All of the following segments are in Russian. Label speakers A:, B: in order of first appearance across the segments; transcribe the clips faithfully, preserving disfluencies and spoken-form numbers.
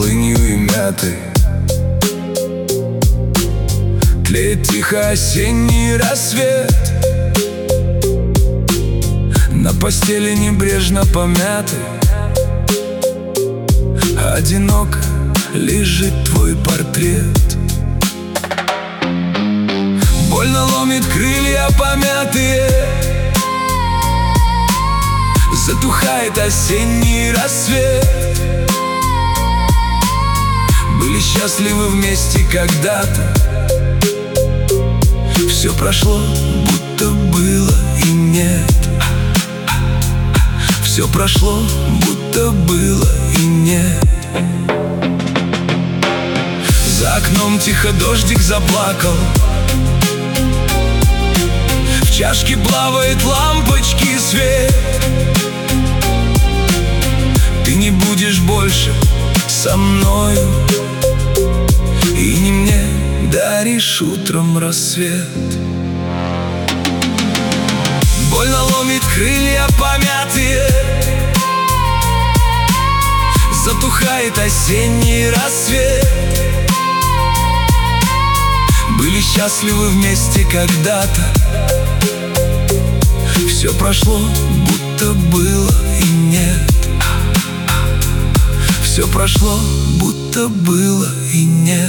A: полынью и мятой. Тлеет тихо осенний рассвет, на постели небрежно помятой. Одиноко лежит твой портрет. Больно ломит крылья помятые, затухает осенний рассвет. Были счастливы вместе когда-то, все прошло, будто было и нет. Все прошло, будто было и нет. За окном тихо дождик заплакал, в чашке плавает лампочки свет. Ты не будешь больше со мною, и не мне даришь утром рассвет. Больно ломит крылья помятые, затухает осенний рассвет. Были счастливы вместе когда-то, все прошло, будто было и нет. Все прошло, будто было и нет.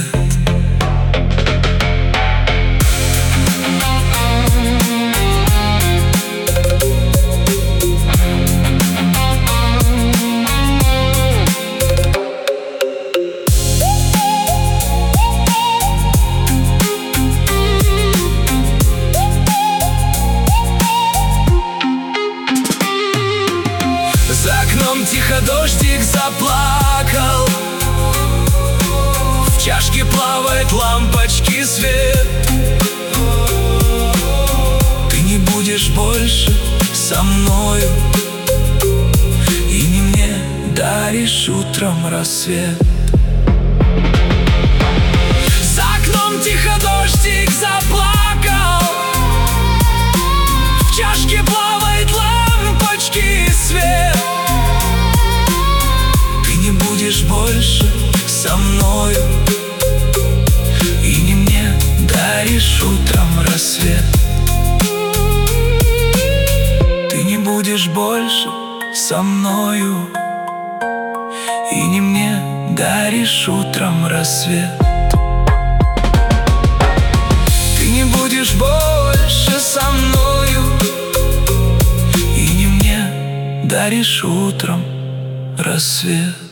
A: За окном тихо дождик заплакал, в чашке плавает лампочки свет. Ты не будешь больше со мною, и не мне даришь утром рассвет. За окном тихо дождик заплакал, в чашке плавает лампочки свет. Больше со мною, и не мне даришь утром рассвет. Ты не будешь больше со мною, и не мне даришь утром рассвет. Ты не будешь больше со мною, и не мне даришь утром рассвет.